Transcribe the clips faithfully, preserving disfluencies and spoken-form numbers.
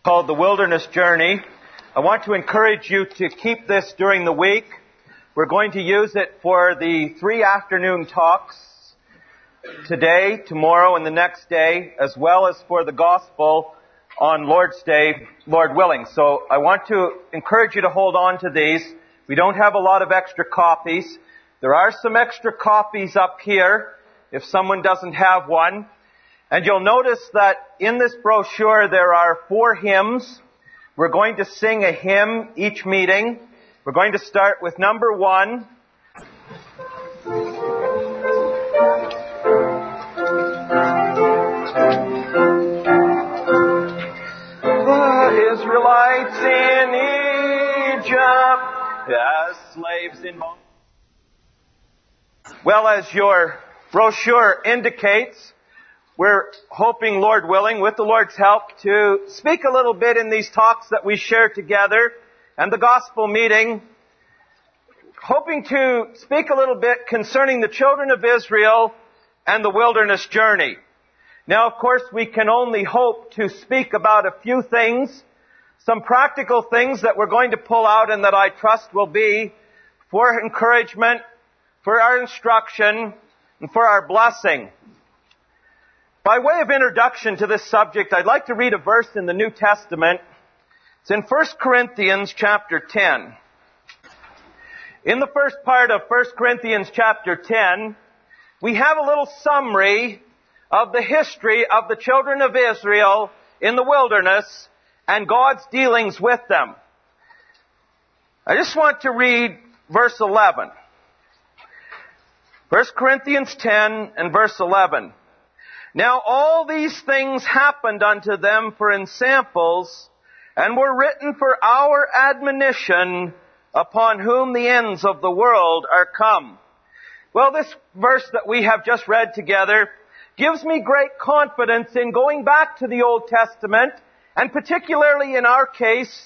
Called The Wilderness Journey. I want to encourage you to keep this during the week. We're going to use it for the three afternoon talks today, tomorrow, and the next day, as well as for the gospel on Lord's Day, Lord willing. So I want to encourage you to hold on to these. We don't have a lot of extra copies. There are some extra copies up here if someone doesn't have one. And you'll notice that in this brochure there are four hymns. We're going to sing a hymn each meeting. We're going to start with number one. The Israelites in Egypt as slaves in bondage. Well, as your brochure indicates, we're hoping, Lord willing, with the Lord's help, to speak a little bit in these talks that we share together and the gospel meeting, hoping to speak a little bit concerning the children of Israel and the wilderness journey. Now, of course, we can only hope to speak about a few things, some practical things that we're going to pull out and that I trust will be for encouragement, for our instruction, and for our blessing. By way of introduction to this subject, I'd like to read a verse in the New Testament. It's in First Corinthians chapter ten. In the first part of First Corinthians chapter ten, we have a little summary of the history of the children of Israel in the wilderness and God's dealings with them. I just want to read verse eleven. First Corinthians ten and verse eleven. Now all these things happened unto them for ensamples, and were written for our admonition, upon whom the ends of the world are come. Well, this verse that we have just read together gives me great confidence in going back to the Old Testament, and particularly in our case,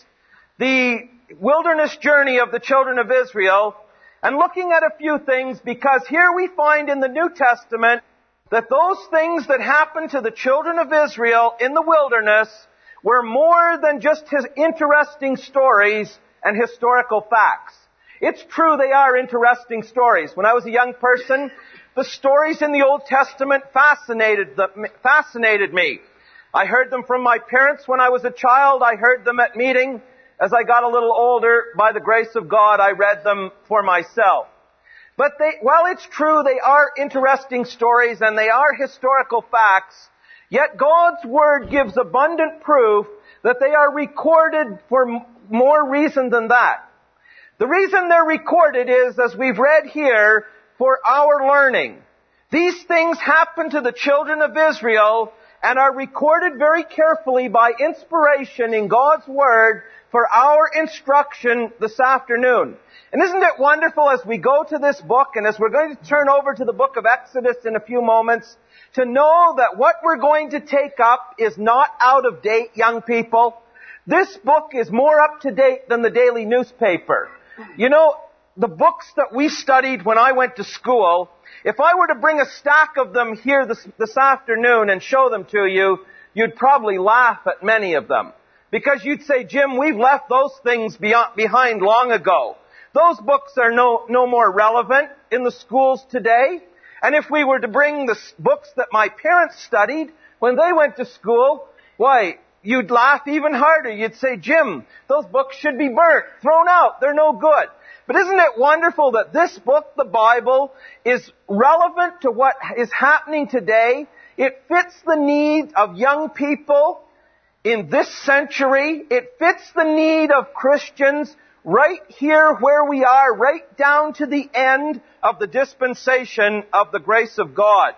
the wilderness journey of the children of Israel, and looking at a few things, because here we find in the New Testament that those things that happened to the children of Israel in the wilderness were more than just his interesting stories and historical facts. It's true they are interesting stories. When I was a young person, the stories in the Old Testament fascinated, the, fascinated me. I heard them from my parents when I was a child. I heard them at meeting. As I got a little older, by the grace of God, I read them for myself. But they, while it's true they are interesting stories and they are historical facts, yet God's Word gives abundant proof that they are recorded for m- more reason than that. The reason they're recorded is, as we've read here, for our learning. These things happened to the children of Israel and are recorded very carefully by inspiration in God's Word for our instruction this afternoon. And isn't it wonderful as we go to this book, and as we're going to turn over to the book of Exodus in a few moments, to know that what we're going to take up is not out of date, young people. This book is more up to date than the daily newspaper. You know, the books that we studied when I went to school, if I were to bring a stack of them here this, this afternoon and show them to you, you'd probably laugh at many of them. Because you'd say, Jim, we've left those things beyond, behind long ago. Those books are no, no more relevant in the schools today. And if we were to bring the books that my parents studied when they went to school, why, you'd laugh even harder. You'd say, Jim, those books should be burnt, thrown out. They're no good. But isn't it wonderful that this book, the Bible, is relevant to what is happening today? It fits the needs of young people in this century. It fits the need of Christians right here where we are, right down to the end of the dispensation of the grace of God.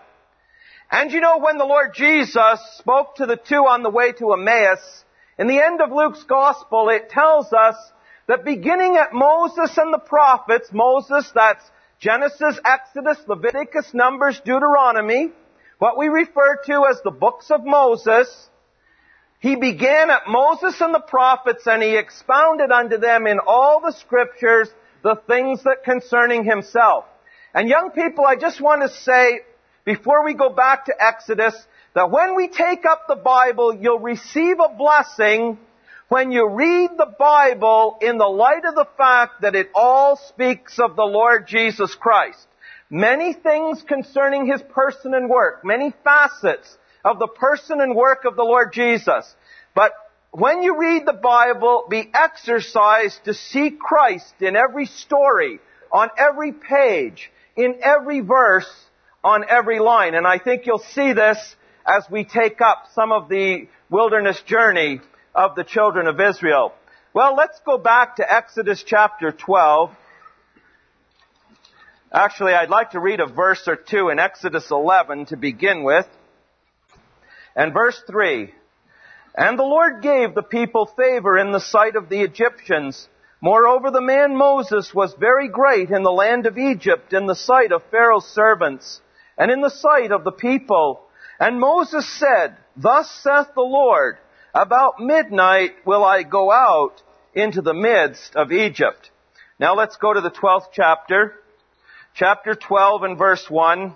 And you know, when the Lord Jesus spoke to the two on the way to Emmaus, in the end of Luke's Gospel, it tells us that beginning at Moses and the prophets, Moses, that's Genesis, Exodus, Leviticus, Numbers, Deuteronomy, what we refer to as the books of Moses, he began at Moses and the prophets, and he expounded unto them in all the scriptures the things that concerning himself. And young people, I just want to say, before we go back to Exodus, that when we take up the Bible, you'll receive a blessing when you read the Bible in the light of the fact that it all speaks of the Lord Jesus Christ. Many things concerning His person and work, many facets of the person and work of the Lord Jesus. But when you read the Bible, be exercised to see Christ in every story, on every page, in every verse, on every line. And I think you'll see this as we take up some of the wilderness journey of the children of Israel. Well, let's go back to Exodus chapter twelve. Actually, I'd like to read a verse or two in Exodus eleven to begin with. And verse three. And the Lord gave the people favor in the sight of the Egyptians. Moreover, the man Moses was very great in the land of Egypt, in the sight of Pharaoh's servants, and in the sight of the people. And Moses said, Thus saith the Lord, About midnight will I go out into the midst of Egypt. Now let's go to the twelfth chapter. Chapter twelve and verse one.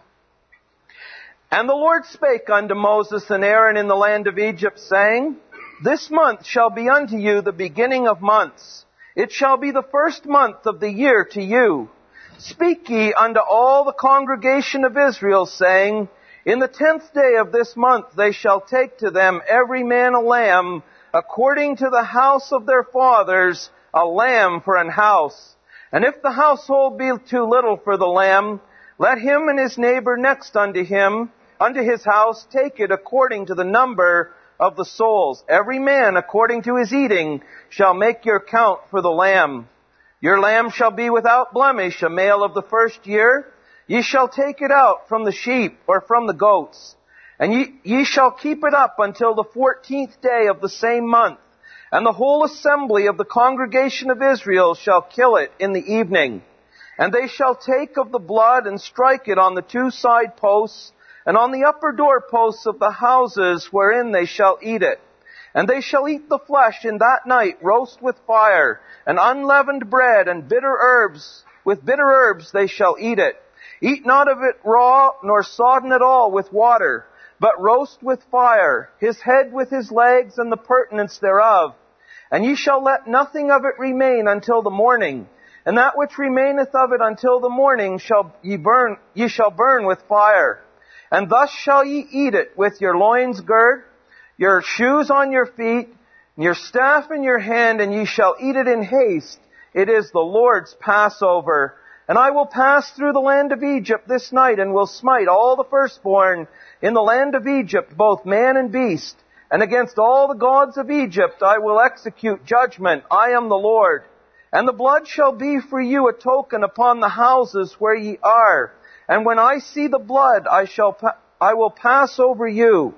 And the Lord spake unto Moses and Aaron in the land of Egypt, saying, This month shall be unto you the beginning of months. It shall be the first month of the year to you. Speak ye unto all the congregation of Israel, saying, In the tenth day of this month they shall take to them every man a lamb, according to the house of their fathers, a lamb for an house. And if the household be too little for the lamb, let him and his neighbor next unto him, unto his house, take it according to the number of the souls. Every man according to his eating shall make your count for the lamb. Your lamb shall be without blemish, a male of the first year. Ye shall take it out from the sheep or from the goats. And ye, ye shall keep it up until the fourteenth day of the same month. And the whole assembly of the congregation of Israel shall kill it in the evening. And they shall take of the blood and strike it on the two side posts, and on the upper door posts of the houses wherein they shall eat it. And they shall eat the flesh in that night, roast with fire, and unleavened bread, and bitter herbs. With bitter herbs they shall eat it. Eat not of it raw, nor sodden at all with water, but roast with fire, his head with his legs, and the purtenance thereof. And ye shall let nothing of it remain until the morning. And that which remaineth of it until the morning shall ye burn, ye shall burn with fire. And thus shall ye eat it with your loins girt, your shoes on your feet, and your staff in your hand, and ye shall eat it in haste. It is the Lord's Passover. And I will pass through the land of Egypt this night, and will smite all the firstborn in the land of Egypt, both man and beast. And against all the gods of Egypt I will execute judgment. I am the Lord. And the blood shall be for you a token upon the houses where ye are. And when I see the blood, I shall, pa- I will pass over you.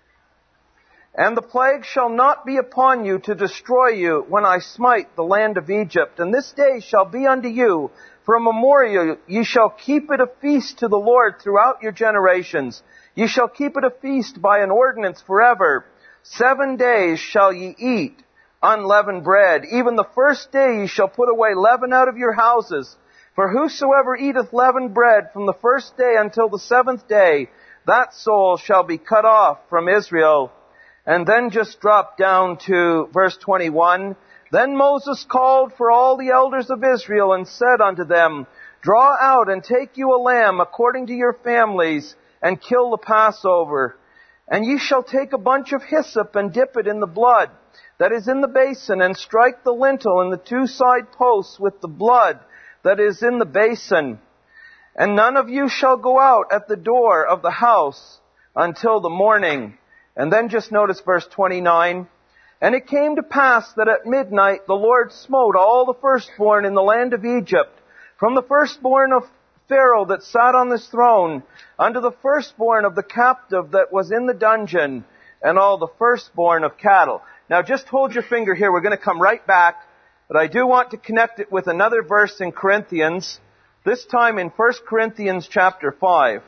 And the plague shall not be upon you to destroy you when I smite the land of Egypt. And this day shall be unto you for a memorial. Ye shall keep it a feast to the Lord throughout your generations. Ye shall keep it a feast by an ordinance forever. Seven days shall ye eat unleavened bread. Even the first day ye shall put away leaven out of your houses. For whosoever eateth leavened bread from the first day until the seventh day, that soul shall be cut off from Israel. And then just drop down to verse twenty-one. Then Moses called for all the elders of Israel and said unto them, Draw out and take you a lamb according to your families, and kill the Passover. And ye shall take a bunch of hyssop and dip it in the blood that is in the basin, and strike the lintel and the two side posts with the blood that is in the basin. And none of you shall go out at the door of the house until the morning. And then just notice verse twenty-nine. And it came to pass that at midnight the Lord smote all the firstborn in the land of Egypt, from the firstborn of Pharaoh that sat on his throne, unto the firstborn of the captive that was in the dungeon, and all the firstborn of cattle. Now just hold your finger here. We're going to come right back. But I do want to connect it with another verse in Corinthians, this time in First Corinthians chapter five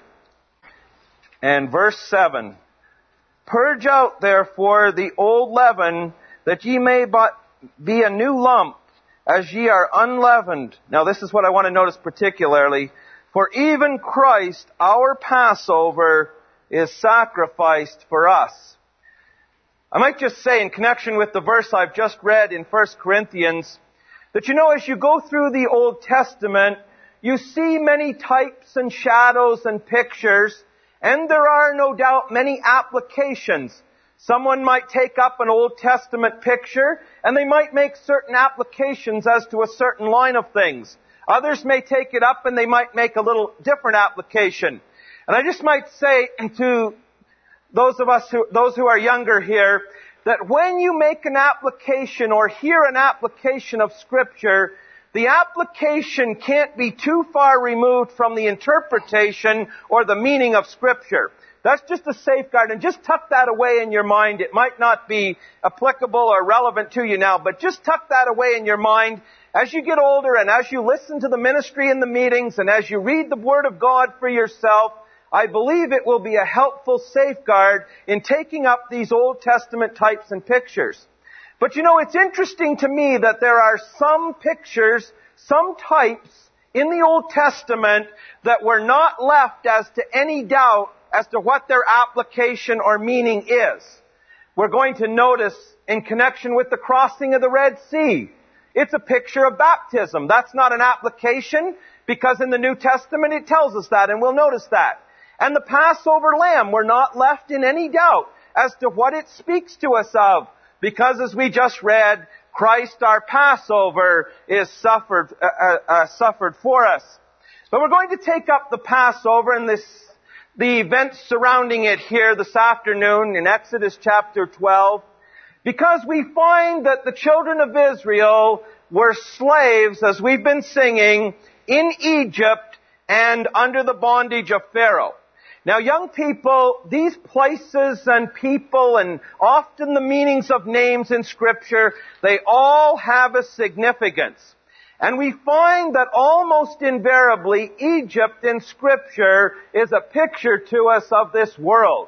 and verse seven. Purge out therefore the old leaven, that ye may be a new lump, as ye are unleavened. Now this is what I want to notice particularly. For even Christ, our Passover, is sacrificed for us. I might just say in connection with the verse I've just read in First Corinthians, that you know, as you go through the Old Testament, you see many types and shadows and pictures, and there are no doubt many applications. Someone might take up an Old Testament picture, and they might make certain applications as to a certain line of things. Others may take it up and they might make a little different application. And I just might say to those of us who, those who are younger here, that when you make an application or hear an application of Scripture, the application can't be too far removed from the interpretation or the meaning of Scripture. That's just a safeguard, and just tuck that away in your mind. It might not be applicable or relevant to you now, but just tuck that away in your mind. As you get older and as you listen to the ministry in the meetings and as you read the Word of God for yourself, I believe it will be a helpful safeguard in taking up these Old Testament types and pictures. But you know, it's interesting to me that there are some pictures, some types in the Old Testament that were not left as to any doubt as to what their application or meaning is. We're going to notice in connection with the crossing of the Red Sea. It's a picture of baptism. That's not an application, because in the New Testament it tells us that, and we'll notice that. And the Passover lamb, we're not left in any doubt as to what it speaks to us of, because as we just read, Christ our Passover is suffered, uh, uh, uh, suffered for us. But we're going to take up the Passover and this, the events surrounding it here this afternoon in Exodus chapter twelve, because we find that the children of Israel were slaves, as we've been singing, in Egypt and under the bondage of Pharaoh. Now, young people, these places and people and often the meanings of names in Scripture, they all have a significance. And we find that almost invariably Egypt in Scripture is a picture to us of this world.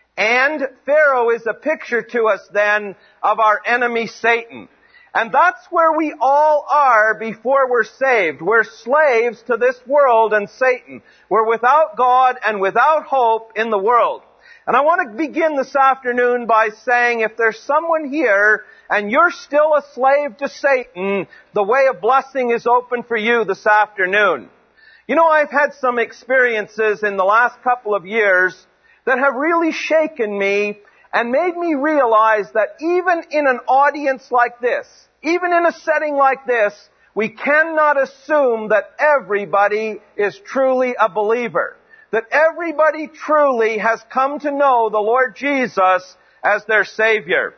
And Pharaoh is a picture to us then of our enemy Satan. And that's where we all are before we're saved. We're slaves to this world and Satan. We're without God and without hope in the world. And I want to begin this afternoon by saying, if there's someone here and you're still a slave to Satan, the way of blessing is open for you this afternoon. You know, I've had some experiences in the last couple of years that have really shaken me and made me realize that even in an audience like this, even in a setting like this, we cannot assume that everybody is truly a believer. That everybody truly has come to know the Lord Jesus as their Savior.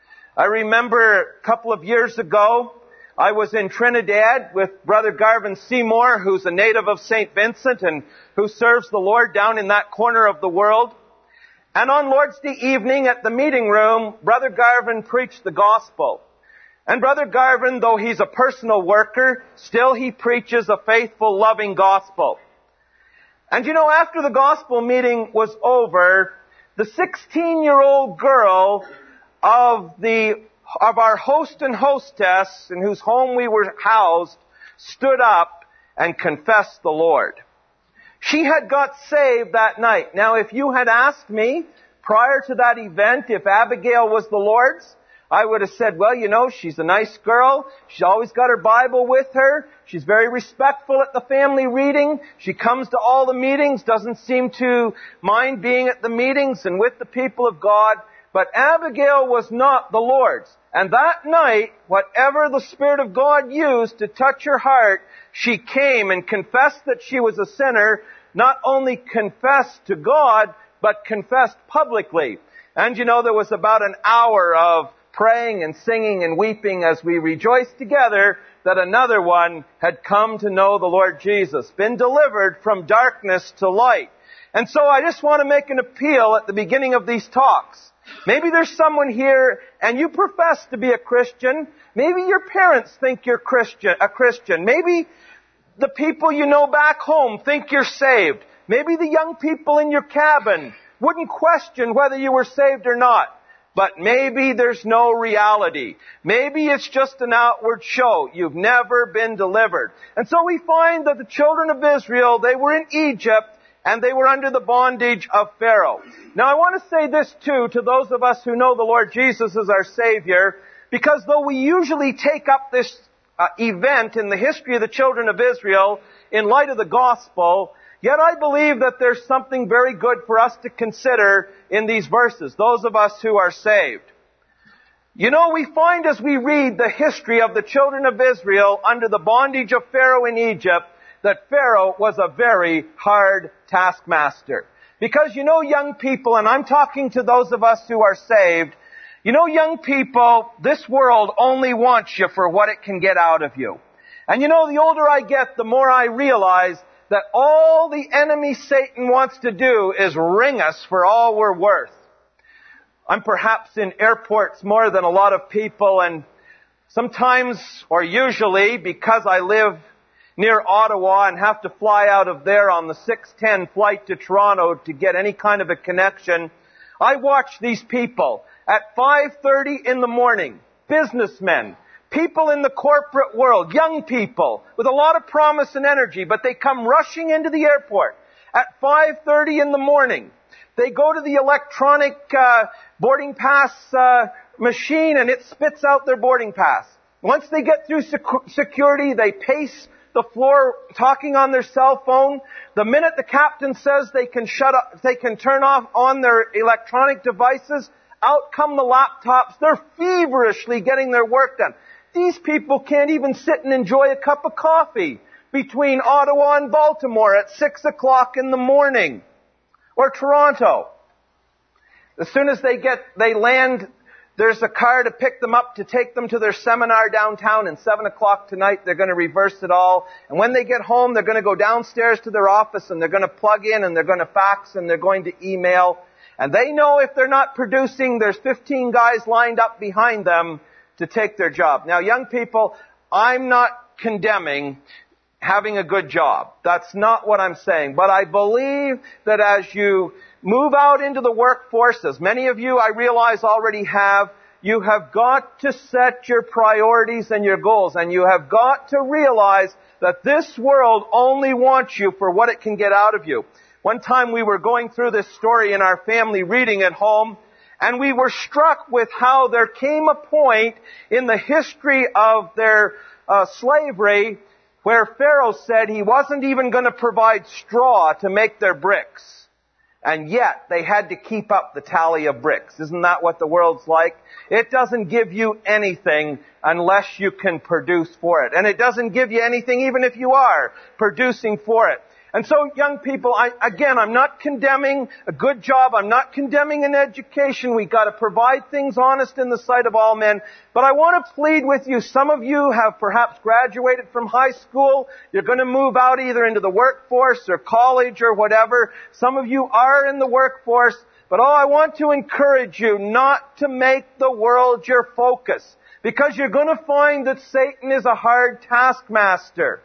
I remember a couple of years ago, I was in Trinidad with Brother Garvin Seymour, who's a native of Saint Vincent and who serves the Lord down in that corner of the world. And on Lord's Day evening at the meeting room, Brother Garvin preached the gospel. And Brother Garvin, though he's a personal worker, still he preaches a faithful, loving gospel. And you know, after the gospel meeting was over, the sixteen-year-old girl of the of our host and hostess, in whose home we were housed, stood up and confessed the Lord. She had got saved that night. Now, if you had asked me prior to that event if Abigail was the Lord's, I would have said, well, you know, she's a nice girl. She's always got her Bible with her. She's very respectful at the family reading. She comes to all the meetings, doesn't seem to mind being at the meetings and with the people of God. But Abigail was not the Lord's. And that night, whatever the Spirit of God used to touch her heart, she came and confessed that she was a sinner, not only confessed to God, but confessed publicly. And you know, there was about an hour of praying and singing and weeping as we rejoiced together that another one had come to know the Lord Jesus, been delivered from darkness to light. And so I just want to make an appeal at the beginning of these talks. Maybe there's someone here and you profess to be a Christian. Maybe your parents think you're Christian, a Christian. Maybe the people you know back home think you're saved. Maybe the young people in your cabin wouldn't question whether you were saved or not. But maybe there's no reality. Maybe it's just an outward show. You've never been delivered. And so we find that the children of Israel, they were in Egypt, and they were under the bondage of Pharaoh. Now I want to say this too to those of us who know the Lord Jesus as our Savior, because though we usually take up this uh, event in the history of the children of Israel in light of the gospel, yet I believe that there's something very good for us to consider in these verses, those of us who are saved. You know, we find as we read the history of the children of Israel under the bondage of Pharaoh in Egypt, that Pharaoh was a very hard taskmaster. Because you know, young people, and I'm talking to those of us who are saved, you know, young people, this world only wants you for what it can get out of you. And you know, the older I get, the more I realize that all the enemy Satan wants to do is wring us for all we're worth. I'm perhaps in airports more than a lot of people, and sometimes, or usually, because I live near Ottawa and have to fly out of there on the six ten flight to Toronto to get any kind of a connection, I watch these people at five thirty in the morning, businessmen, people in the corporate world, young people with a lot of promise and energy, but they come rushing into the airport at five thirty in the morning. They go to the electronic uh, boarding pass uh, machine and it spits out their boarding pass. Once they get through sec- security, they pace the floor talking on their cell phone. The minute the captain says they can shut up, they can turn off on their electronic devices, out come the laptops. They're feverishly getting their work done. These people can't even sit and enjoy a cup of coffee between Ottawa and Baltimore at six o'clock in the morning. Or Toronto. As soon as they get, they land, there's a car to pick them up to take them to their seminar downtown, and seven o'clock tonight they're going to reverse it all. And when they get home, they're going to go downstairs to their office and they're going to plug in and they're going to fax and they're going to email. And they know if they're not producing, there's fifteen guys lined up behind them to take their job. Now, young people, I'm not condemning having a good job. That's not what I'm saying. But I believe that as you move out into the workforce, as many of you I realize already have, you have got to set your priorities and your goals. And you have got to realize that this world only wants you for what it can get out of you. One time we were going through this story in our family, reading at home, and we were struck with how there came a point in the history of their uh, slavery where Pharaoh said he wasn't even going to provide straw to make their bricks. And yet, they had to keep up the tally of bricks. Isn't that what the world's like? It doesn't give you anything unless you can produce for it. And it doesn't give you anything even if you are producing for it. And so, young people, I, again, I'm not condemning a good job. I'm not condemning an education. We've got to provide things honest in the sight of all men. But I want to plead with you. Some of you have perhaps graduated from high school. You're going to move out either into the workforce or college or whatever. Some of you are in the workforce. But oh, I want to encourage you not to make the world your focus. Because you're going to find that Satan is a hard taskmaster.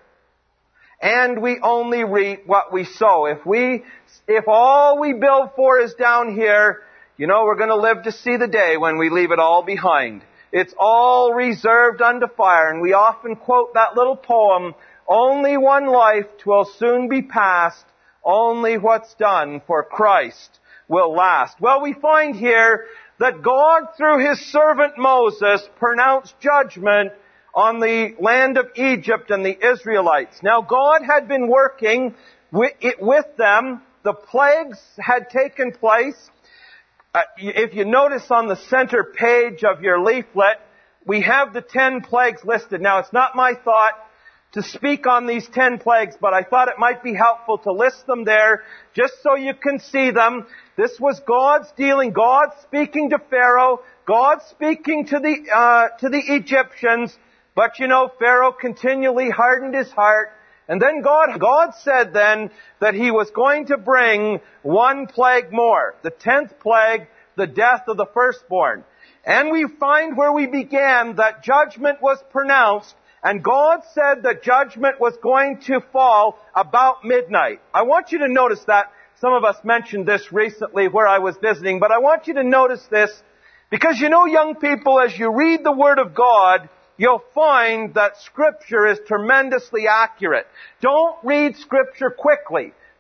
And we only reap what we sow. If we, if all we build for is down here, you know, we're going to live to see the day when we leave it all behind. It's all reserved unto fire. And we often quote that little poem, only one life 'twill soon be past, only what's done for Christ will last. Well, we find here that God, through His servant Moses, pronounced judgment on the land of Egypt and the Israelites. Now, God had been working with, it, with them. The plagues had taken place. Uh, if you notice on the center page of your leaflet, we have the ten plagues listed. Now, it's not my thought to speak on these ten plagues, but I thought it might be helpful to list them there just so you can see them. This was God's dealing, God speaking to Pharaoh, God speaking to the, uh, to the Egyptians. But you know, Pharaoh continually hardened his heart. And then God, God said then that He was going to bring one plague more. The tenth plague, the death of the firstborn. And we find where we began that judgment was pronounced. And God said that judgment was going to fall about midnight. I want you to notice that. Some of us mentioned this recently where I was visiting. But I want you to notice this. Because you know, young people, as you read the Word of God, you'll find that Scripture is tremendously accurate. Don't read Scripture quickly.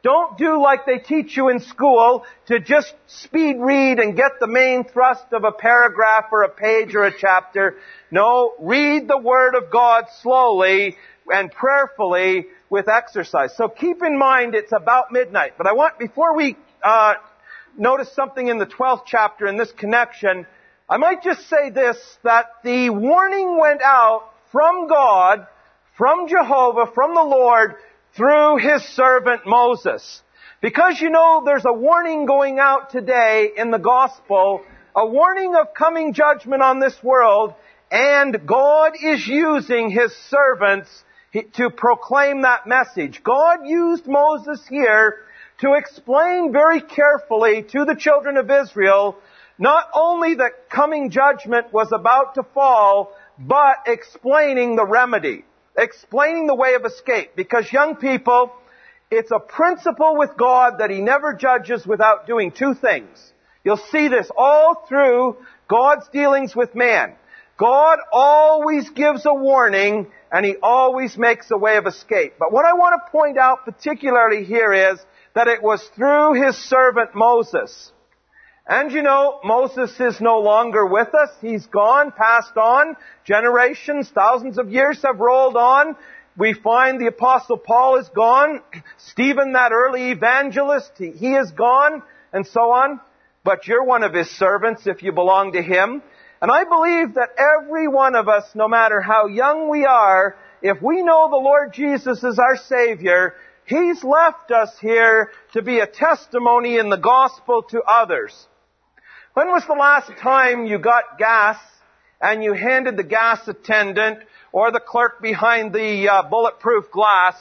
Don't do like they teach you in school to just speed read and get the main thrust of a paragraph or a page or a chapter. No, read the Word of God slowly and prayerfully with exercise. So keep in mind it's about midnight. But I want, before we uh, notice something in the twelfth chapter in this connection, I might just say this, that the warning went out from God, from Jehovah, from the Lord, through His servant Moses. Because you know there's a warning going out today in the gospel, a warning of coming judgment on this world, and God is using His servants to proclaim that message. God used Moses here to explain very carefully to the children of Israel not only that coming judgment was about to fall, but explaining the remedy. Explaining the way of escape. Because young people, it's a principle with God that He never judges without doing two things. You'll see this all through God's dealings with man. God always gives a warning and He always makes a way of escape. But what I want to point out particularly here is that it was through His servant Moses. And you know, Moses is no longer with us. He's gone, passed on. Generations, thousands of years have rolled on. We find the Apostle Paul is gone. Stephen, that early evangelist, he, he is gone, and so on. But you're one of His servants if you belong to Him. And I believe that every one of us, no matter how young we are, if we know the Lord Jesus is our Savior, He's left us here to be a testimony in the gospel to others. When was the last time you got gas and you handed the gas attendant or the clerk behind the uh, bulletproof glass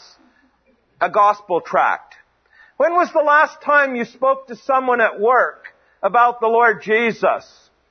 a gospel tract? When was the last time you spoke to someone at work about the Lord Jesus?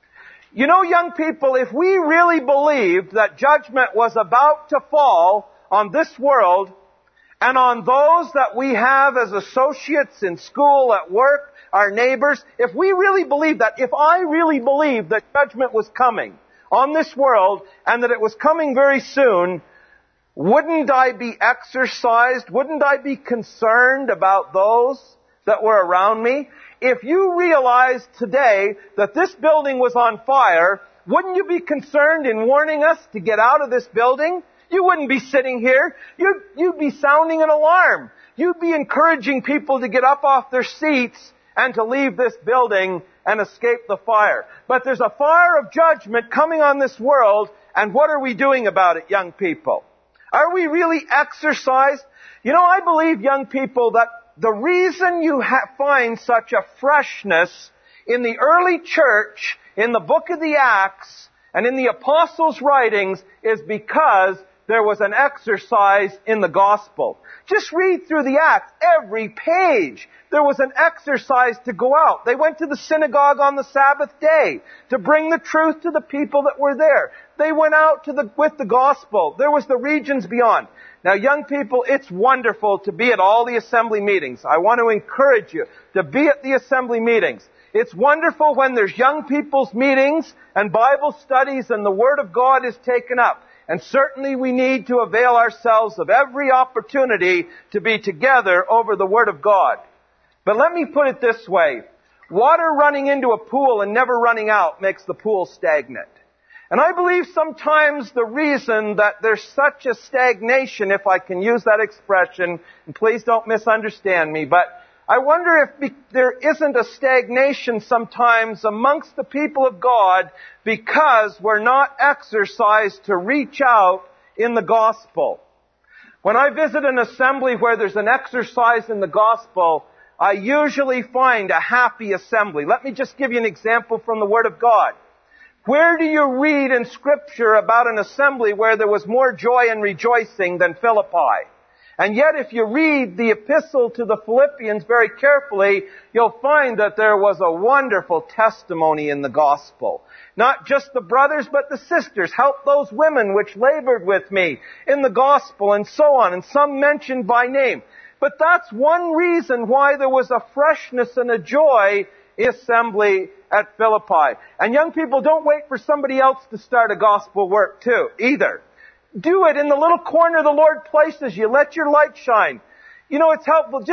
You know, young people, if we really believed that judgment was about to fall on this world and on those that we have as associates in school, at work, our neighbors, if we really believed that, if I really believed that judgment was coming on this world and that it was coming very soon, wouldn't I be exercised? Wouldn't I be concerned about those that were around me? If you realized today that this building was on fire, wouldn't you be concerned in warning us to get out of this building? You wouldn't be sitting here. You'd, you'd be sounding an alarm. You'd be encouraging people to get up off their seats and to leave this building and escape the fire. But there's a fire of judgment coming on this world, and what are we doing about it, young people? Are we really exercised? You know, I believe, young people, that the reason you ha- find such a freshness in the early church, in the book of the Acts, and in the apostles' writings is because there was an exercise in the gospel. Just read through the Acts. Every page, there was an exercise to go out. They went to the synagogue on the Sabbath day to bring the truth to the people that were there. They went out to the, with the gospel. There was the regions beyond. Now, young people, it's wonderful to be at all the assembly meetings. I want to encourage you to be at the assembly meetings. It's wonderful when there's young people's meetings and Bible studies and the Word of God is taken up. And certainly we need to avail ourselves of every opportunity to be together over the Word of God. But let me put it this way. Water running into a pool and never running out makes the pool stagnant. And I believe sometimes the reason that there's such a stagnation, if I can use that expression, and please don't misunderstand me, but I wonder if be, there isn't a stagnation sometimes amongst the people of God because we're not exercised to reach out in the gospel. When I visit an assembly where there's an exercise in the gospel, I usually find a happy assembly. Let me just give you an example from the Word of God. Where do you read in Scripture about an assembly where there was more joy and rejoicing than Philippi? And yet if you read the epistle to the Philippians very carefully, you'll find that there was a wonderful testimony in the gospel. Not just the brothers, but the sisters. Help those women which labored with me in the gospel, and so on, and some mentioned by name. But that's one reason why there was a freshness and a joy in assembly at Philippi. And young people, don't wait for somebody else to start a gospel work too, either. Do it in the little corner the Lord places you. Let your light shine. You know, it's helpful. Just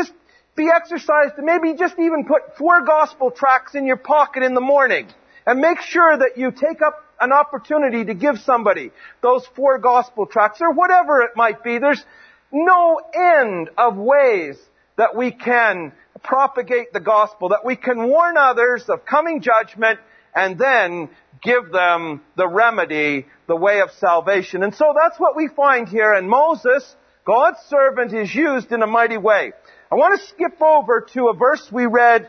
be exercised to maybe just even put four gospel tracts in your pocket in the morning and make sure that you take up an opportunity to give somebody those four gospel tracts or whatever it might be. There's no end of ways that we can propagate the gospel, that we can warn others of coming judgment and then give them the remedy, the way of salvation. And so that's what we find here. And Moses, God's servant, is used in a mighty way. I want to skip over to a verse we read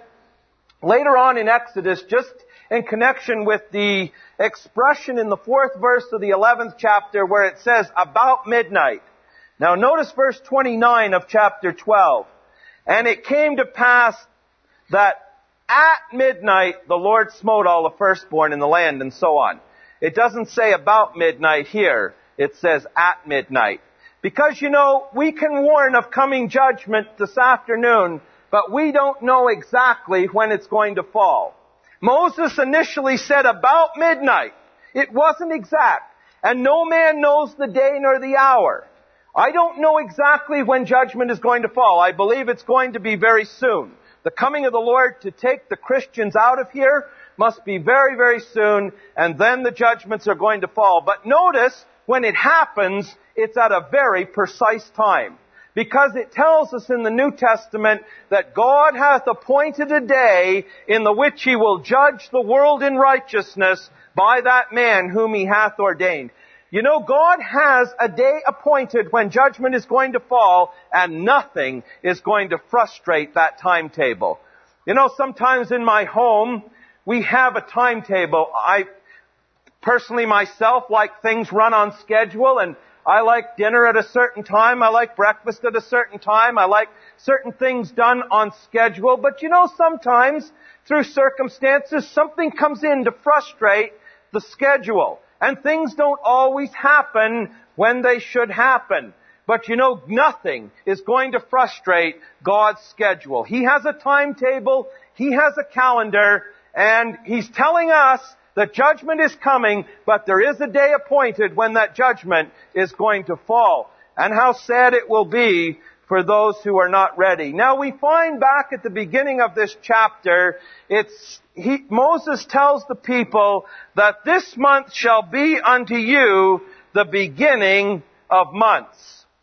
later on in Exodus, just in connection with the expression in the fourth verse of the eleventh chapter where it says, about midnight. Now notice verse twenty-nine of chapter twelve. And it came to pass that at midnight the Lord smote all the firstborn in the land, and so on. It doesn't say about midnight here. It says at midnight. Because, you know, we can warn of coming judgment this afternoon, but we don't know exactly when it's going to fall. Moses initially said about midnight. It wasn't exact. And no man knows the day nor the hour. I don't know exactly when judgment is going to fall. I believe it's going to be very soon. The coming of the Lord to take the Christians out of here must be very, very soon, and then the judgments are going to fall. But notice, when it happens, it's at a very precise time. Because it tells us in the New Testament that God hath appointed a day in the which He will judge the world in righteousness by that man whom He hath ordained. You know, God has a day appointed when judgment is going to fall, and nothing is going to frustrate that timetable. You know, sometimes in my home, we have a timetable. I personally myself like things run on schedule, and I like dinner at a certain time. I like breakfast at a certain time. I like certain things done on schedule. But you know, sometimes through circumstances, something comes in to frustrate the schedule. And things don't always happen when they should happen. But you know, nothing is going to frustrate God's schedule. He has a timetable, He has a calendar, and He's telling us that judgment is coming, but there is a day appointed when that judgment is going to fall. And how sad it will be for those who are not ready. Now we find back at the beginning of this chapter, it's he, Moses tells the people that this month shall be unto you the beginning of months.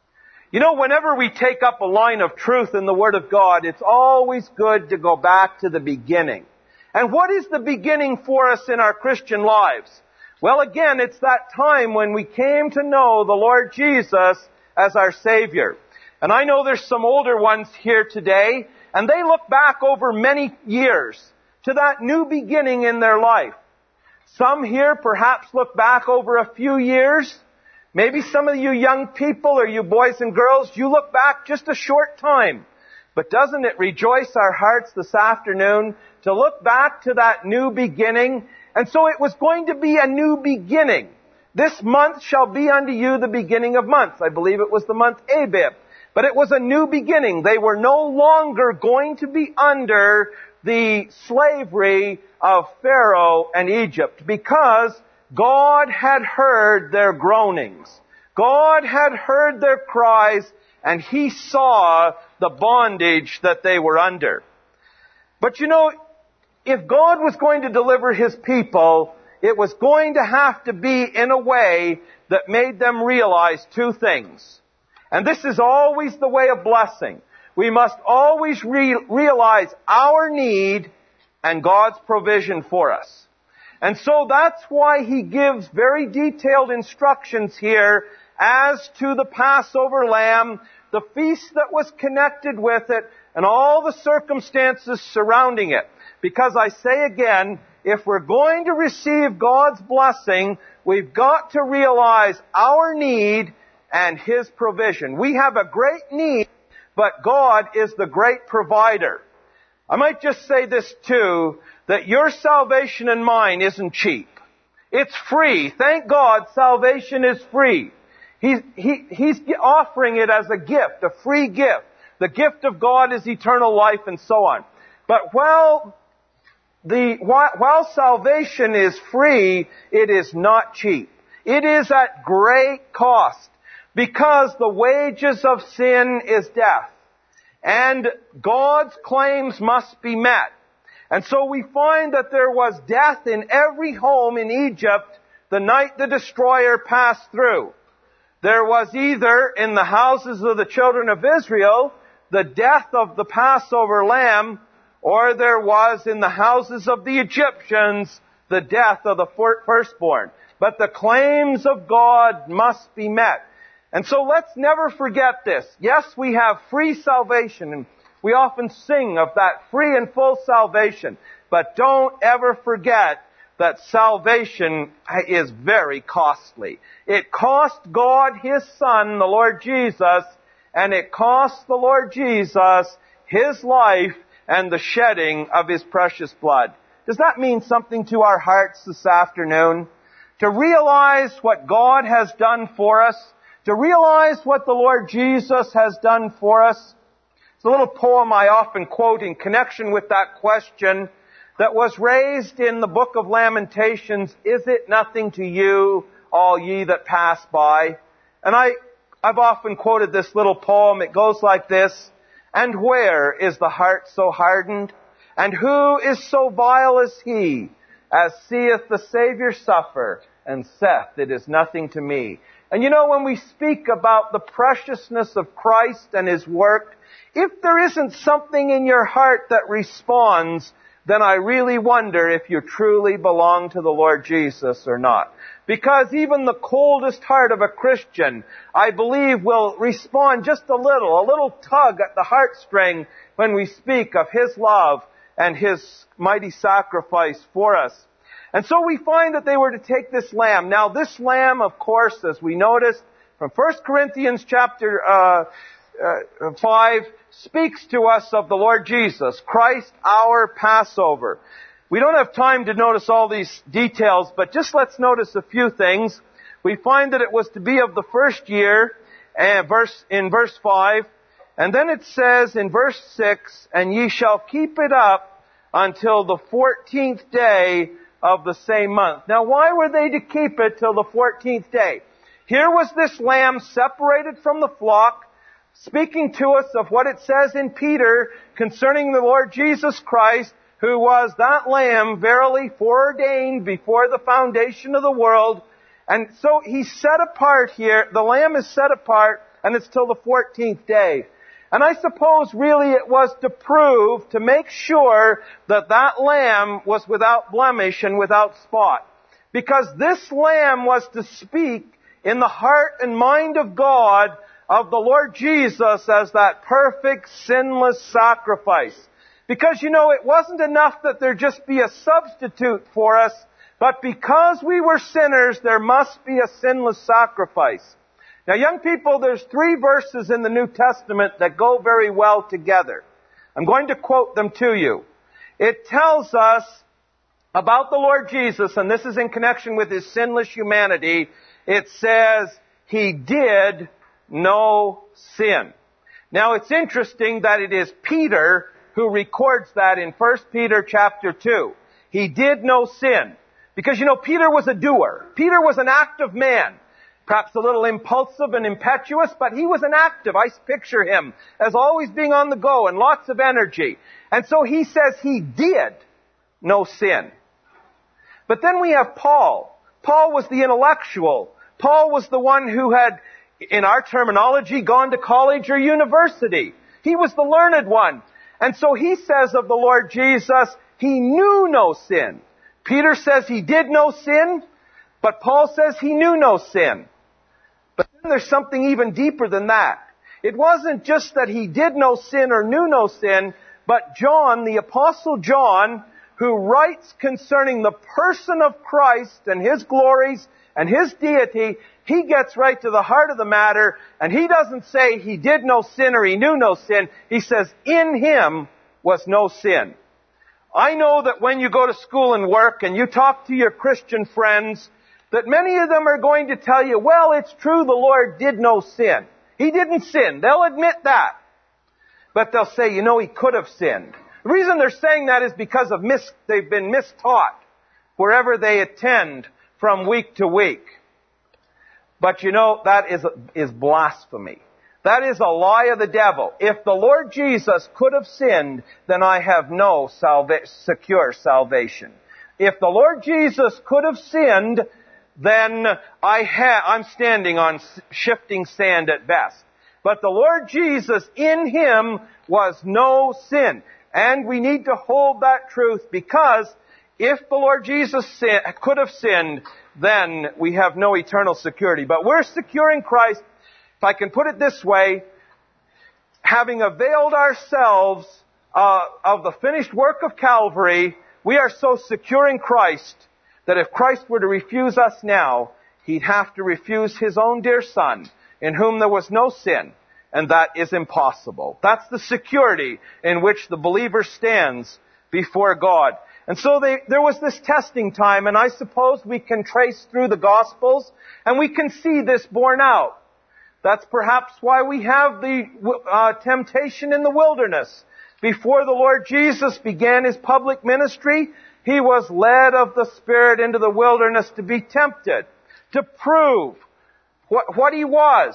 You know, whenever we take up a line of truth in the Word of God, it's always good to go back to the beginning. And what is the beginning for us in our Christian lives? Well, again, it's that time when we came to know the Lord Jesus as our Savior. And I know there's some older ones here today, and they look back over many years to that new beginning in their life. Some here perhaps look back over a few years. Maybe some of you young people or you boys and girls, you look back just a short time. But doesn't it rejoice our hearts this afternoon to look back to that new beginning? And so it was going to be a new beginning. This month shall be unto you the beginning of months. I believe it was the month Abib. But it was a new beginning. They were no longer going to be under the slavery of Pharaoh and Egypt, because God had heard their groanings. God had heard their cries, and He saw the bondage that they were under. But you know, if God was going to deliver His people, it was going to have to be in a way that made them realize two things. And this is always the way of blessing. We must always re- realize our need and God's provision for us. And so that's why He gives very detailed instructions here as to the Passover lamb, the feast that was connected with it, and all the circumstances surrounding it. Because I say again, if we're going to receive God's blessing, we've got to realize our need and His provision. We have a great need, but God is the great provider. I might just say this too, that your salvation and mine isn't cheap. It's free. Thank God salvation is free. He's, he, he's offering it as a gift, a free gift. The gift of God is eternal life and so on. But while the, while, while salvation is free, it is not cheap. It is at great cost. Because the wages of sin is death. and God's claims must be met. And so we find that there was death in every home in Egypt the night the destroyer passed through. There was either in the houses of the children of Israel the death of the Passover lamb, or there was in the houses of the Egyptians the death of the firstborn. But the claims of God must be met. And so let's never forget this. Yes, we have free salvation, and we often sing of that free and full salvation. But don't ever forget that salvation is very costly. It cost God His Son, the Lord Jesus, and it cost the Lord Jesus His life and the shedding of His precious blood. Does that mean something to our hearts this afternoon? To realize what God has done for us, to realize what the Lord Jesus has done for us. It's a little poem I often quote in connection with that question that was raised in the book of Lamentations, "Is it nothing to you, all ye that pass by?" And I, I've often quoted this little poem. It goes like this: "And where is the heart so hardened? And who is so vile as he, as seeth the Savior suffer, and saith, it is nothing to me?" And you know, when we speak about the preciousness of Christ and His work, if there isn't something in your heart that responds, then I really wonder if you truly belong to the Lord Jesus or not. Because even the coldest heart of a Christian, I believe, will respond just a little, a little tug at the heartstring when we speak of His love and His mighty sacrifice for us. And so we find that they were to take this lamb. Now this lamb, of course, as we noticed from First Corinthians chapter uh, uh, five, speaks to us of the Lord Jesus, Christ our Passover. We don't have time to notice all these details, but just let's notice a few things. We find that it was to be of the first year, uh, verse in verse five, and then it says in verse six, "And ye shall keep it up until the fourteenth day of the same month." Now, why were they to keep it till the fourteenth day? Here was this lamb separated from the flock, speaking to us of what it says in Peter concerning the Lord Jesus Christ, who was that lamb verily foreordained before the foundation of the world. And so He's set apart here. The lamb is set apart, and it's till the fourteenth day. And I suppose really it was to prove, to make sure that that lamb was without blemish and without spot. Because this lamb was to speak in the heart and mind of God of the Lord Jesus as that perfect, sinless sacrifice. Because, you know, it wasn't enough that there just be a substitute for us, but because we were sinners, there must be a sinless sacrifice. Now, young people, there's three verses in the New Testament that go very well together. I'm going to quote them to you. It tells us about the Lord Jesus, and this is in connection with His sinless humanity. It says, He did no sin. Now, it's interesting that it is Peter who records that in First Peter chapter two. He did no sin. Because, you know, Peter was a doer. Peter was an active man. Perhaps a little impulsive and impetuous, but he was an active. I picture him as always being on the go and lots of energy. And so he says he did no sin. But then we have Paul. Paul was the intellectual. Paul was the one who had, in our terminology, gone to college or university. He was the learned one. And so he says of the Lord Jesus, He knew no sin. Peter says he did no sin, but Paul says he knew no sin. But then there's something even deeper than that. It wasn't just that he did no sin or knew no sin, but John, the Apostle John, who writes concerning the person of Christ and His glories and His deity, he gets right to the heart of the matter, and he doesn't say he did no sin or he knew no sin. He says, in Him was no sin. I know that when you go to school and work and you talk to your Christian friends, that many of them are going to tell you, well, it's true the Lord did no sin. He didn't sin. They'll admit that. But they'll say, you know, He could have sinned. The reason they're saying that is because of mis- they've been mistaught wherever they attend from week to week. But you know, that is, is blasphemy. That is a lie of the devil. If the Lord Jesus could have sinned, then I have no salva- secure salvation. If the Lord Jesus could have sinned, then I ha- I'm standing on shifting sand at best. But the Lord Jesus, in Him was no sin. And we need to hold that truth, because if the Lord Jesus sin- could have sinned, then we have no eternal security. But we're secure in Christ. If I can put it this way, having availed ourselves uh, of the finished work of Calvary, we are so secure in Christ that if Christ were to refuse us now, He'd have to refuse His own dear Son, in whom there was no sin, and that is impossible. That's the security in which the believer stands before God. And so they, there was this testing time, and I suppose we can trace through the Gospels, and we can see this borne out. That's perhaps why we have the uh, temptation in the wilderness. Before the Lord Jesus began His public ministry, He was led of the Spirit into the wilderness to be tempted, to prove what, what He was.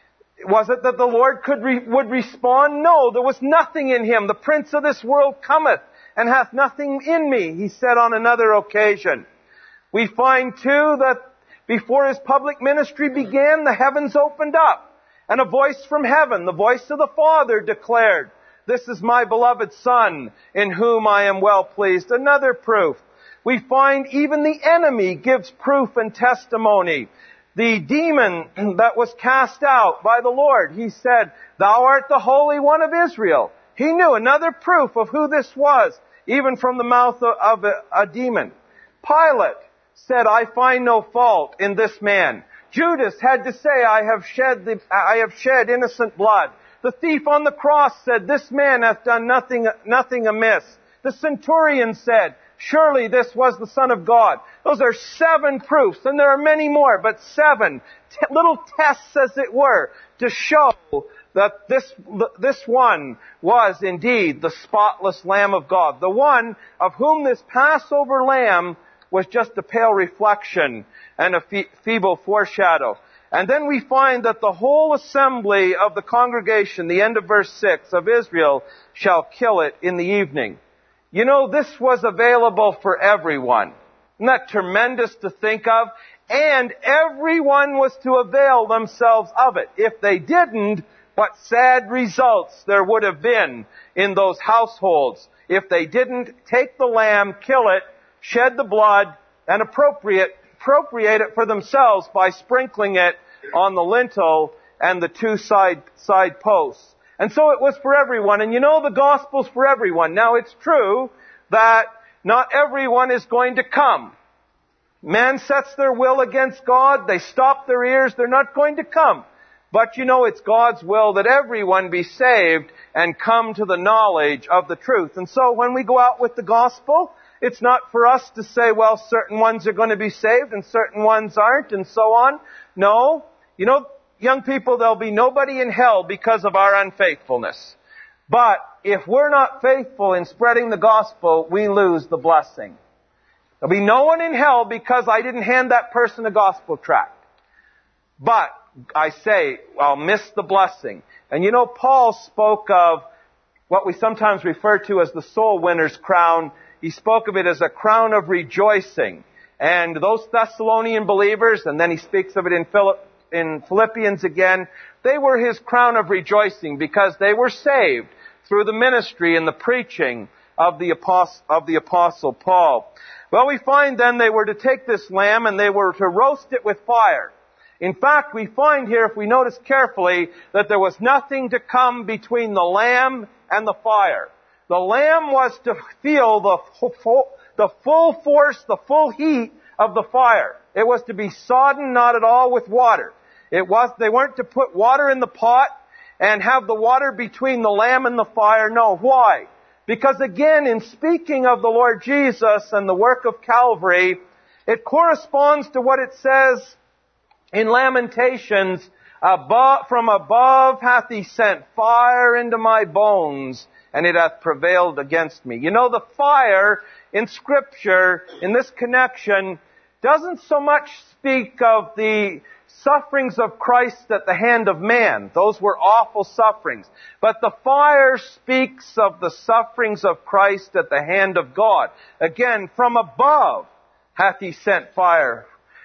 Was it that the Lord could re, would respond? No, there was nothing in Him. The prince of this world cometh and hath nothing in me, He said on another occasion. We find too that before His public ministry began, the heavens opened up, and a voice from heaven, the voice of the Father, declared, "This is my beloved Son, in whom I am well pleased." Another proof. We find even the enemy gives proof and testimony. The demon that was cast out by the Lord, he said, "Thou art the Holy One of Israel." He knew, another proof of who this was, even from the mouth of a, a demon. Pilate said, "I find no fault in this man." Judas had to say, I have shed the, I have shed innocent blood. The thief on the cross said, "This man hath done nothing, nothing amiss." The centurion said, "Surely this was the Son of God." Those are seven proofs, and there are many more, but seven t- little tests, as it were, to show that this, this one was indeed the spotless Lamb of God. The one of whom this Passover lamb was just a pale reflection and a fe- feeble foreshadow. And then we find that the whole assembly of the congregation, the end of verse six, of Israel, shall kill it in the evening. You know, this was available for everyone. Isn't that tremendous to think of? And everyone was to avail themselves of it. If they didn't, what sad results there would have been in those households if they didn't take the lamb, kill it, shed the blood, and appropriate, appropriate it for themselves by sprinkling it on the lintel and the two side, side posts. And so it was for everyone. And you know, the gospel's for everyone. Now, it's true that not everyone is going to come. Man sets their will against God. They stop their ears. They're not going to come. But you know, it's God's will that everyone be saved and come to the knowledge of the truth. And so when we go out with the gospel, it's not for us to say, well, certain ones are going to be saved and certain ones aren't, and so on. No. You know, young people, there'll be nobody in hell because of our unfaithfulness. But if we're not faithful in spreading the gospel, we lose the blessing. There'll be no one in hell because I didn't hand that person a gospel tract. But I say, I'll miss the blessing. And you know, Paul spoke of what we sometimes refer to as the soul winner's crown. He spoke of it as a crown of rejoicing. And those Thessalonian believers, and then he speaks of it in Philipp, in Philippians again, they were his crown of rejoicing because they were saved through the ministry and the preaching of the apostle, of the apostle Paul. Well, we find then they were to take this lamb and they were to roast it with fire. In fact, we find here, if we notice carefully, that there was nothing to come between the lamb and the fire. The lamb was to feel the full, the full force, the full heat of the fire. It was to be sodden not at all with water. It was, they weren't to put water in the pot and have the water between the lamb and the fire. No. Why? Because again, in speaking of the Lord Jesus and the work of Calvary, it corresponds to what it says in Lamentations, above, from above hath He sent fire into my bones, and it hath prevailed against me. You know, the fire in Scripture, in this connection, doesn't so much speak of the sufferings of Christ at the hand of man. Those were awful sufferings. But the fire speaks of the sufferings of Christ at the hand of God. Again, from above hath he sent fire.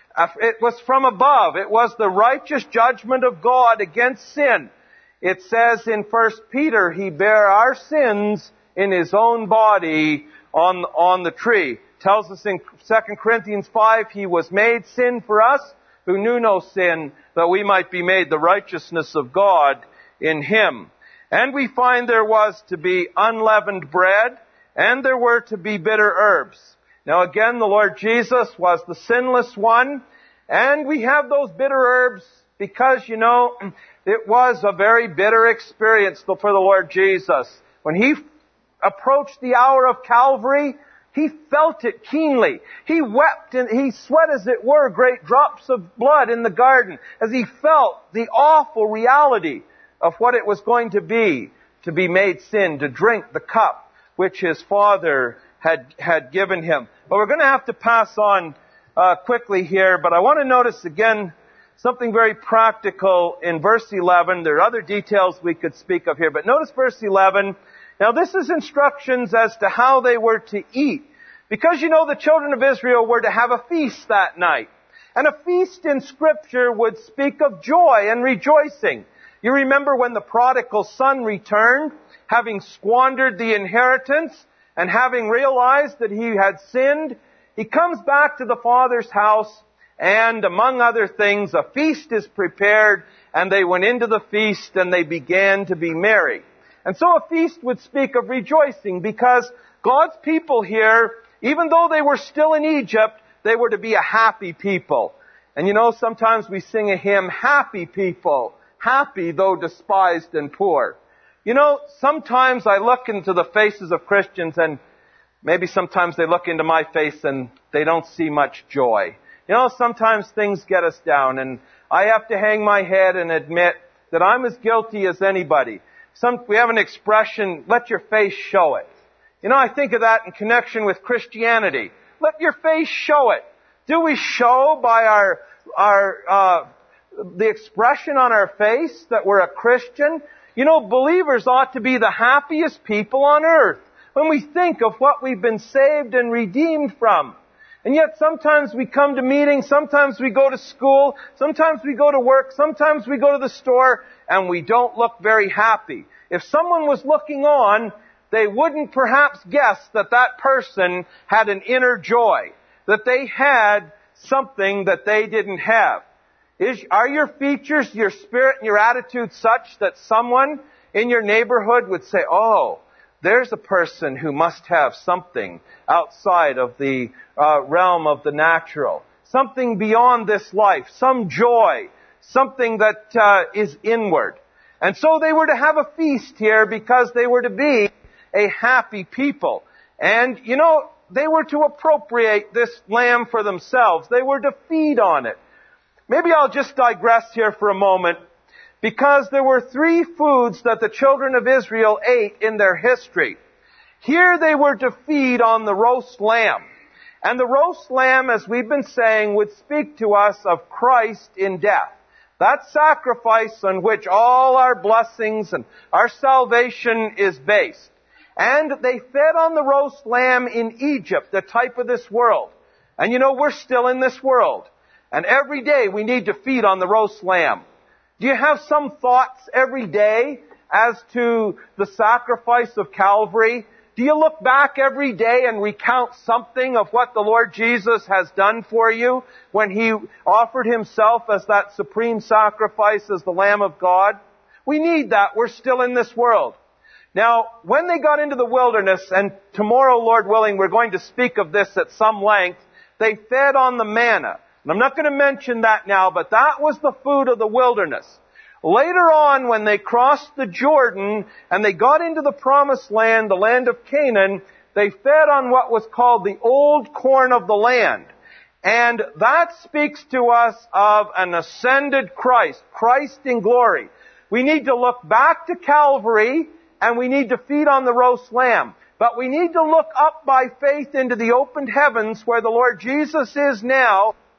It was from above. It was the righteous judgment of God against sin. It says in First Peter, he bare our sins in his own body on, on the tree. It tells us in Second Corinthians five, he was made sin for us who knew no sin, that we might be made the righteousness of God in him. And we find there was to be unleavened bread, and there were to be bitter herbs. Now again, the Lord Jesus was the sinless one, and we have those bitter herbs because, you know, it was a very bitter experience for the Lord Jesus. When he approached the hour of Calvary, he felt it keenly. He wept and he sweat, as it were, great drops of blood in the garden as he felt the awful reality of what it was going to be to be made sin, to drink the cup which his Father had, had given him. But we're going to have to pass on uh, quickly here, but I want to notice again something very practical in verse eleven. There are other details we could speak of here, but notice verse eleven. Now this is instructions as to how they were to eat. Because you know the children of Israel were to have a feast that night. And a feast in Scripture would speak of joy and rejoicing. You remember when the prodigal son returned, having squandered the inheritance and having realized that he had sinned, he comes back to the father's house, and among other things, a feast is prepared, and they went into the feast and they began to be merry. And so a feast would speak of rejoicing, because God's people here, even though they were still in Egypt, they were to be a happy people. And you know, sometimes we sing a hymn, happy people, happy though despised and poor. You know, sometimes I look into the faces of Christians, and maybe sometimes they look into my face and they don't see much joy. You know, sometimes things get us down, and I have to hang my head and admit that I'm as guilty as anybody. Some, we have an expression, let your face show it. You know, I think of that in connection with Christianity. Let your face show it. Do we show by our, our, uh, the expression on our face that we're a Christian? You know, believers ought to be the happiest people on earth when we think of what we've been saved and redeemed from. And yet sometimes we come to meetings, sometimes we go to school, sometimes we go to work, sometimes we go to the store, and we don't look very happy. If someone was looking on, they wouldn't perhaps guess that that person had an inner joy, that they had something that they didn't have. Is, are your features, your spirit, and your attitude such that someone in your neighborhood would say, oh, there's a person who must have something outside of the uh, realm of the natural, something beyond this life, some joy, something that uh, is inward. And so they were to have a feast here because they were to be a happy people. And, you know, they were to appropriate this lamb for themselves. They were to feed on it. Maybe I'll just digress here for a moment, because there were three foods that the children of Israel ate in their history. Here they were to feed on the roast lamb. And the roast lamb, as we've been saying, would speak to us of Christ in death. That sacrifice on which all our blessings and our salvation is based. And they fed on the roast lamb in Egypt, the type of this world. And you know, we're still in this world. And every day we need to feed on the roast lamb. Do you have some thoughts every day as to the sacrifice of Calvary? Do you look back every day and recount something of what the Lord Jesus has done for you when He offered Himself as that supreme sacrifice as the Lamb of God? We need that. We're still in this world. Now, when they got into the wilderness, and tomorrow, Lord willing, we're going to speak of this at some length, they fed on the manna. And I'm not going to mention that now, but that was the food of the wilderness. Later on, when they crossed the Jordan and they got into the promised land, the land of Canaan, they fed on what was called the old corn of the land. And that speaks to us of an ascended Christ, Christ in glory. We need to look back to Calvary, and we need to feed on the roast lamb. But we need to look up by faith into the opened heavens where the Lord Jesus is now,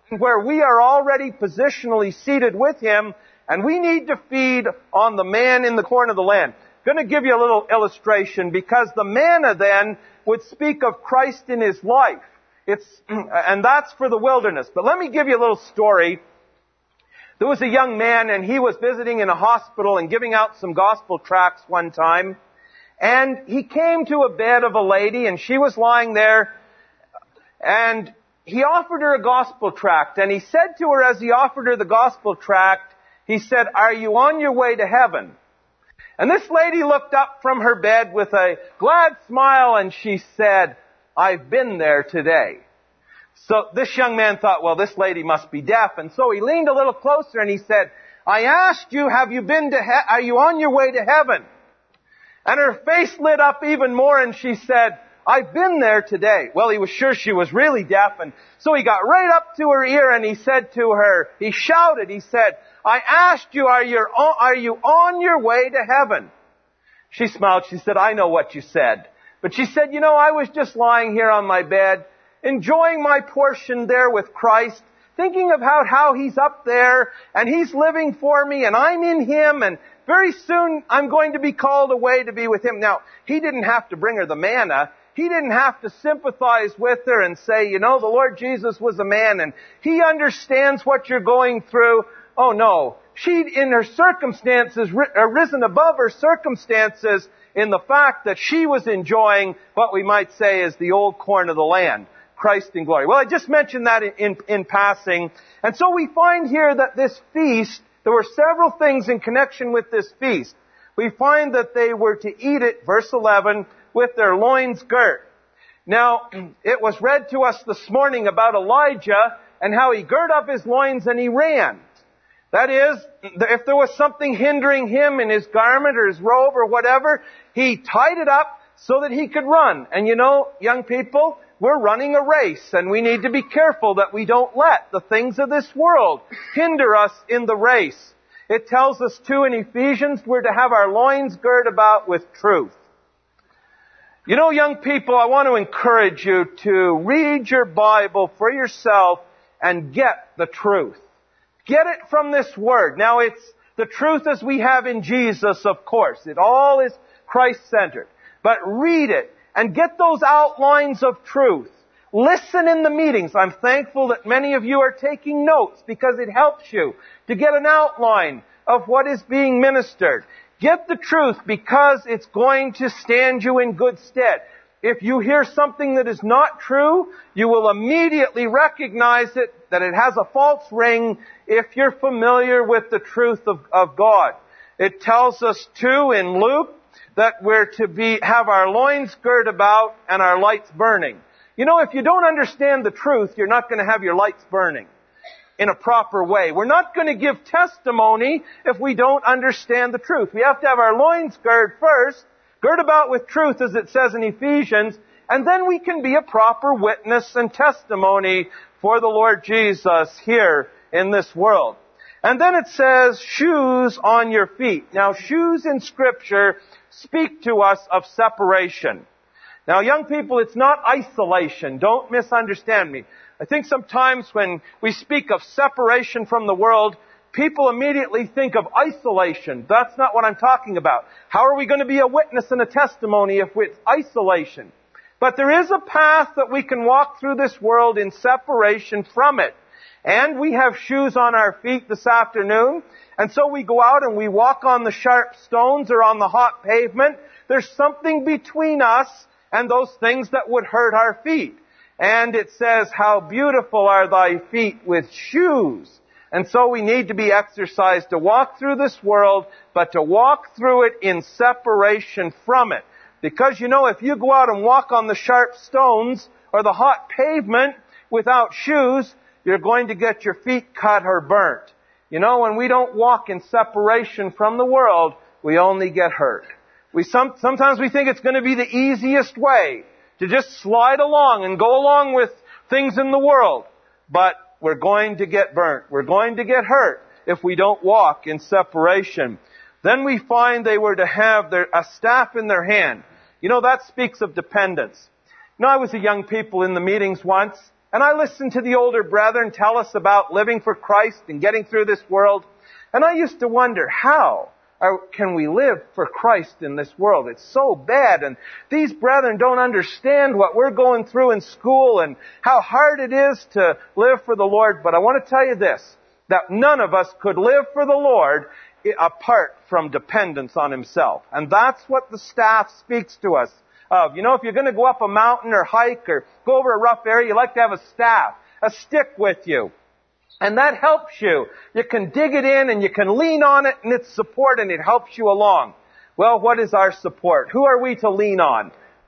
where we are already positionally seated with Him, and we need to feed on the man in the corn of the land. I'm going to give you a little illustration, because the manna then would speak of Christ in His life. It's, and that's for the wilderness. But let me give you a little story. There was a young man, and he was visiting in a hospital and giving out some gospel tracts one time. And he came to a bed of a lady, and she was lying there, and he offered her a gospel tract. And he said to her, as he offered her the gospel tract, he said, "Are you on your way to heaven?" And this lady looked up from her bed with a glad smile, and she said, "I've been there today." So this young man thought, well, this lady must be deaf. And so he leaned a little closer and he said, "I asked you, have you been to he- are you on your way to heaven?" And her face lit up even more, and she said, "I've been there today." Well, he was sure she was really deaf, and so he got right up to her ear and he said to her, he shouted, he said, "I asked you, are you, are you on your way to heaven?" She smiled. She said, "I know what you said." But she said, "You know, I was just lying here on my bed, enjoying my portion there with Christ, thinking about how He's up there, and He's living for me, and I'm in Him, and very soon I'm going to be called away to be with Him." Now, he didn't have to bring her the manna. He didn't have to sympathize with her and say, you know, the Lord Jesus was a man, and He understands what you're going through. Oh, no. She, in her circumstances, risen above her circumstances in the fact that she was enjoying what we might say is the old corn of the land, Christ in glory. Well, I just mentioned that in, in, in passing. And so we find here that this feast, there were several things in connection with this feast. We find that they were to eat it, verse eleven, with their loins girt. Now, it was read to us this morning about Elijah and how he girt up his loins and he ran. That is, if there was something hindering him in his garment or his robe or whatever, he tied it up so that he could run. And you know, young people, we're running a race, and we need to be careful that we don't let the things of this world hinder us in the race. It tells us too in Ephesians, we're to have our loins girt about with truth. You know, young people, I want to encourage you to read your Bible for yourself and get the truth. Get it from this Word. Now, it's the truth as we have in Jesus, of course. It all is Christ-centered. But read it and get those outlines of truth. Listen in the meetings. I'm thankful that many of you are taking notes because it helps you to get an outline of what is being ministered. Get the truth because it's going to stand you in good stead. If you hear something that is not true, you will immediately recognize it, that it has a false ring, if you're familiar with the truth of, of God. It tells us too in Luke that we're to be, have our loins girt about and our lights burning. You know, if you don't understand the truth, you're not going to have your lights burning in a proper way. We're not going to give testimony if we don't understand the truth. We have to have our loins girt first, girt about with truth, as it says in Ephesians, and then we can be a proper witness and testimony for the Lord Jesus here in this world. And then it says, shoes on your feet. Now, shoes in Scripture speak to us of separation. Now, young people, it's not isolation. Don't misunderstand me. I think sometimes when we speak of separation from the world, people immediately think of isolation. That's not what I'm talking about. How are we going to be a witness and a testimony if it's isolation? But there is a path that we can walk through this world in separation from it. And we have shoes on our feet this afternoon. And so we go out and we walk on the sharp stones or on the hot pavement. There's something between us and those things that would hurt our feet. And it says, how beautiful are thy feet with shoes. And so we need to be exercised to walk through this world, but to walk through it in separation from it. Because, you know, if you go out and walk on the sharp stones or the hot pavement without shoes, you're going to get your feet cut or burnt. You know, when we don't walk in separation from the world, we only get hurt. We some, sometimes we think it's going to be the easiest way to just slide along and go along with things in the world. But we're going to get burnt. We're going to get hurt if we don't walk in separation. Then we find they were to have their, a staff in their hand. You know, that speaks of dependence. You know, I was a young people in the meetings once, And I listen to the older brethren tell us about living for Christ and getting through this world. And I used to wonder, how are, can we live for Christ in this world? It's so bad. And these brethren don't understand what we're going through in school and how hard it is to live for the Lord. But I want to tell you this, that none of us could live for the Lord apart from dependence on Himself. And that's what the staff speaks to us of. You know, if you're going to go up a mountain or hike or go over a rough area, you like to have a staff, a stick with you. And that helps you. You can dig it in and you can lean on it and it's support and it helps you along. Well, what is our support? Who are we to lean on?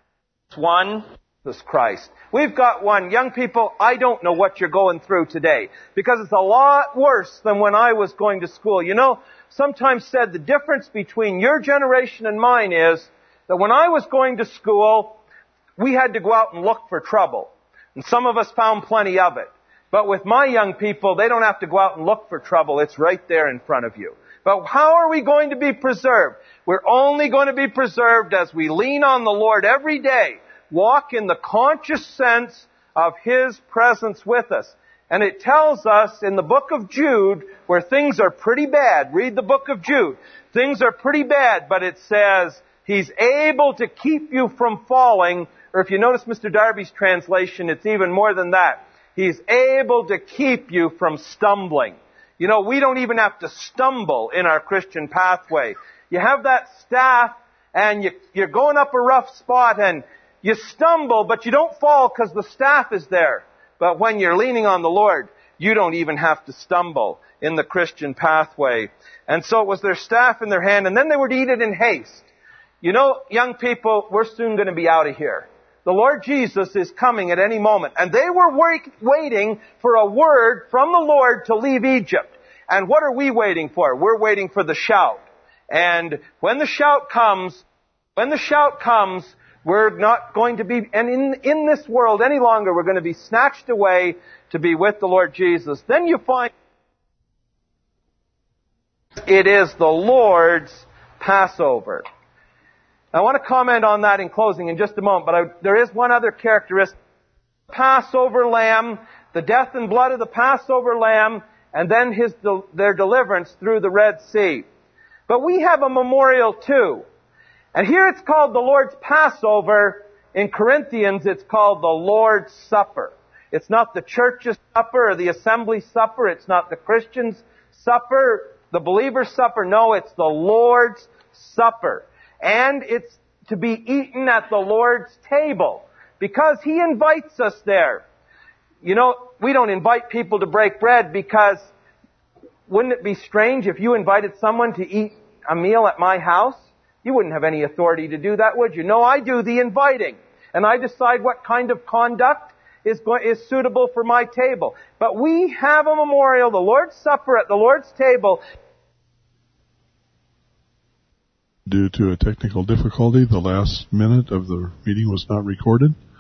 One, Jesus Christ. We've got one. Young people, I don't know what you're going through today because it's a lot worse than when I was going to school. You know, sometimes said the difference between your generation and mine is that when I was going to school, we had to go out and look for trouble. And some of us found plenty of it. But with my young people, they don't have to go out and look for trouble. It's right there in front of you. But how are we going to be preserved? We're only going to be preserved as we lean on the Lord every day, walk in the conscious sense of His presence with us. And it tells us in the book of Jude, where things are pretty bad, read the book of Jude, things are pretty bad, but it says, He's able to keep you from falling, or if you notice Mister Darby's translation, it's even more than that. He's able to keep you from stumbling. You know, we don't even have to stumble in our Christian pathway. You have that staff, and you, you're going up a rough spot, and you stumble, but you don't fall because the staff is there. But when you're leaning on the Lord, you don't even have to stumble in the Christian pathway. And so it was their staff in their hand, and then they would eat it in haste. You know, young people, we're soon going to be out of here. The Lord Jesus is coming at any moment. And they were wait, waiting for a word from the Lord to leave Egypt. And what are we waiting for? We're waiting for the shout. And when the shout comes, when the shout comes, we're not going to be, and in, in this world any longer, we're going to be snatched away to be with the Lord Jesus. Then you find it is the Lord's Passover. I want to comment on that in closing in just a moment, but I, there is one other characteristic. Passover lamb, the death and blood of the Passover lamb, and then his their deliverance through the Red Sea. But we have a memorial too. And here it's called the Lord's Passover. In Corinthians, it's called the Lord's Supper. It's not the church's supper or the assembly supper. It's not the Christian's supper, the believer's supper. No, it's the Lord's Supper. And it's to be eaten at the Lord's table because He invites us there. You know, we don't invite people to break bread because wouldn't it be strange if you invited someone to eat a meal at my house? You wouldn't have any authority to do that, would you? No, I do the inviting. And I decide what kind of conduct is, is suitable for my table. But we have a memorial, the Lord's Supper at the Lord's table. Due to a technical difficulty, the last minute of the meeting was not recorded.